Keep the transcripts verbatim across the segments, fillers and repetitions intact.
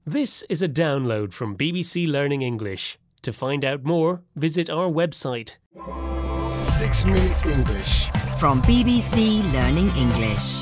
This is a download from B B C Learning English. To find out more, visit our website. Six Minute English. From B B C Learning English.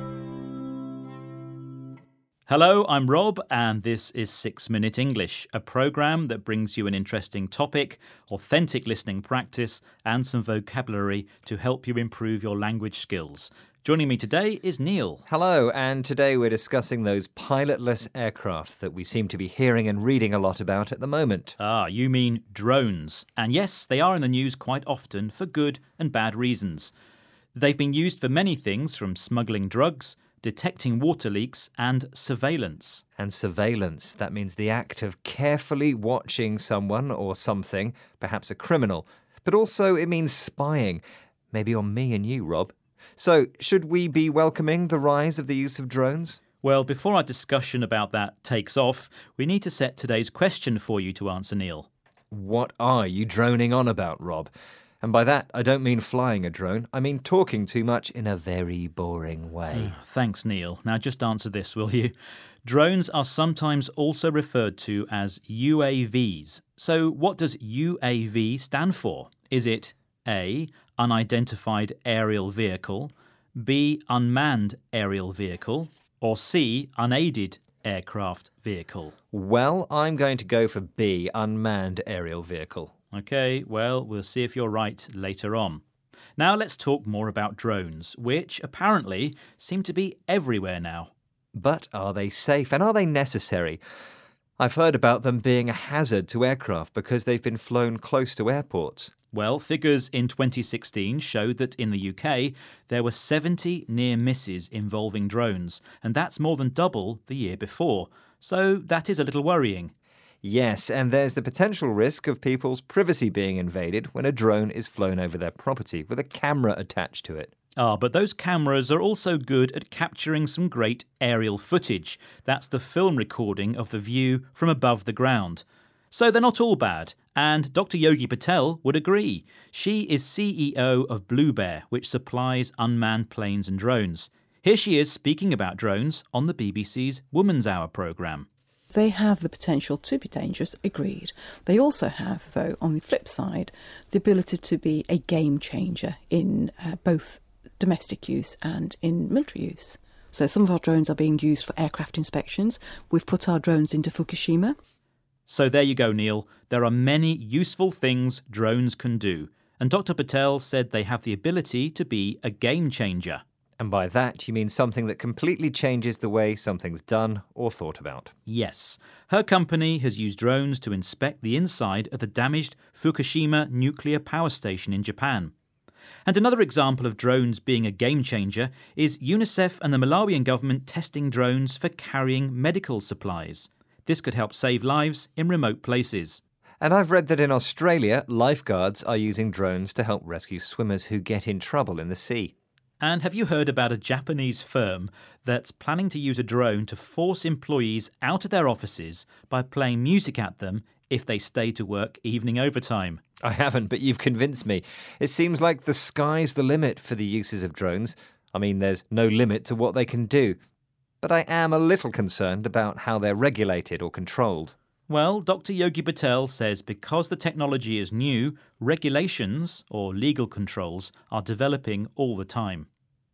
Hello, I'm Rob, and this is Six Minute English, a programme that brings you an interesting topic, authentic listening practice, and some vocabulary to help you improve your language skills. Joining me today is Neil. Hello, and today we're discussing those pilotless aircraft that we seem to be hearing and reading a lot about at the moment. Ah, you mean drones. And yes, they are in the news quite often for good and bad reasons. They've been used for many things, from smuggling drugs, detecting water leaks, and surveillance. And surveillance, that means the act of carefully watching someone or something, perhaps a criminal. But also it means spying, maybe on me and you, Rob. So, should we be welcoming the rise of the use of drones? Well, before our discussion about that takes off, we need to set today's question for you to answer, Neil. What are you droning on about, Rob? And by that, I don't mean flying a drone. I mean talking too much in a very boring way. Oh, thanks, Neil. Now just answer this, will you? Drones are sometimes also referred to as U A Vs. So what does U A V stand for? Is it A, unidentified aerial vehicle, B, unmanned aerial vehicle, or C, unaided aircraft vehicle? Well, I'm going to go for B, unmanned aerial vehicle. OK, well, we'll see if you're right later on. Now let's talk more about drones, which apparently seem to be everywhere now. But are they safe and are they necessary? I've heard about them being a hazard to aircraft because they've been flown close to airports. Well, figures in twenty sixteen showed that in the U K there were seventy near misses involving drones, and that's more than double the year before. So that is a little worrying. Yes, and there's the potential risk of people's privacy being invaded when a drone is flown over their property with a camera attached to it. Ah, but those cameras are also good at capturing some great aerial footage. That's the film recording of the view from above the ground. So they're not all bad, and Doctor Yogi Patel would agree. She is C E O of Blue Bear, which supplies unmanned planes and drones. Here she is speaking about drones on the B B C's Woman's Hour programme. They have the potential to be dangerous, agreed. They also have, though, on the flip side, the ability to be a game changer in uh, both domestic use and in military use. So some of our drones are being used for aircraft inspections. We've put our drones into Fukushima. So there you go, Neil. There are many useful things drones can do. And Doctor Patel said they have the ability to be a game changer. And by that, you mean something that completely changes the way something's done or thought about. Yes. Her company has used drones to inspect the inside of the damaged Fukushima nuclear power station in Japan. And another example of drones being a game changer is UNICEF and the Malawian government testing drones for carrying medical supplies. This could help save lives in remote places. And I've read that in Australia, lifeguards are using drones to help rescue swimmers who get in trouble in the sea. And have you heard about a Japanese firm that's planning to use a drone to force employees out of their offices by playing music at them if they stay to work evening overtime? I haven't, but you've convinced me. It seems like the sky's the limit for the uses of drones. I mean, there's no limit to what they can do. But I am a little concerned about how they're regulated or controlled. Well, Doctor Yogi Patel says because the technology is new, regulations or legal controls are developing all the time.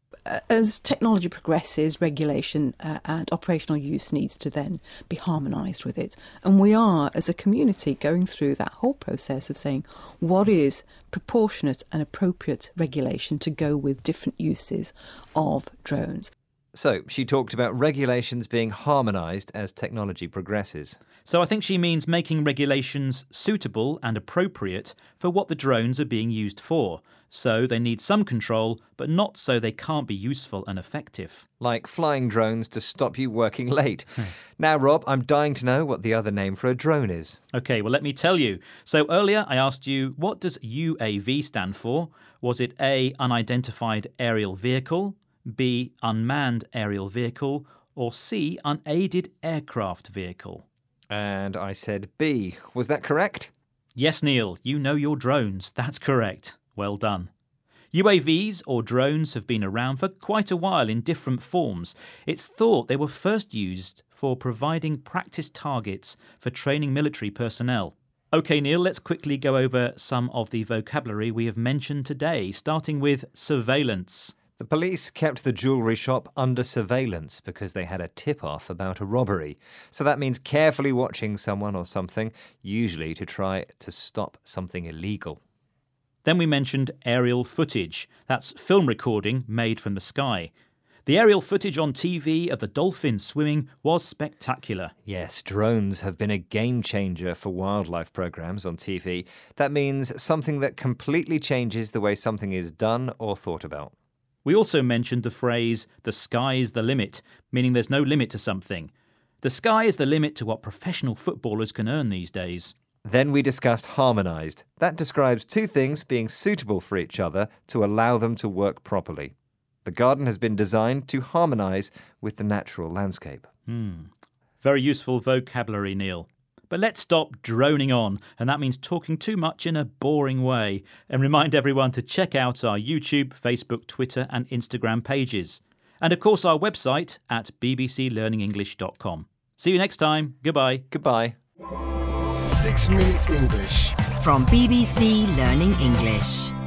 As technology progresses, regulation uh, and operational use needs to then be harmonised with it. And we are, as a community, going through that whole process of saying what is proportionate and appropriate regulation to go with different uses of drones. So, she talked about regulations being harmonised as technology progresses. So I think she means making regulations suitable and appropriate for what the drones are being used for. So they need some control, but not so they can't be useful and effective. Like flying drones to stop you working late. Now, Rob, I'm dying to know what the other name for a drone is. OK, well, let me tell you. So earlier I asked you, what does U A V stand for? Was it A, unidentified aerial vehicle, B, unmanned aerial vehicle, or C, unaided aircraft vehicle? And I said B. Was that correct? Yes, Neil, you know your drones. That's correct. Well done. U A Vs or drones have been around for quite a while in different forms. It's thought they were first used for providing practice targets for training military personnel. OK, Neil, let's quickly go over some of the vocabulary we have mentioned today, starting with surveillance. The police kept the jewellery shop under surveillance because they had a tip-off about a robbery. So that means carefully watching someone or something, usually to try to stop something illegal. Then we mentioned aerial footage. That's film recording made from the sky. The aerial footage on T V of the dolphins swimming was spectacular. Yes, drones have been a game changer for wildlife programmes on T V. That means something that completely changes the way something is done or thought about. We also mentioned the phrase, the sky's the limit, meaning there's no limit to something. The sky is the limit to what professional footballers can earn these days. Then we discussed harmonised. That describes two things being suitable for each other to allow them to work properly. The garden has been designed to harmonise with the natural landscape. Hmm. Very useful vocabulary, Neil. But let's stop droning on, and that means talking too much in a boring way, and remind everyone to check out our YouTube, Facebook, Twitter and Instagram pages. And of course our website at b b c learning english dot com. See you next time. Goodbye. Goodbye. Six Minute English. From B B C Learning English.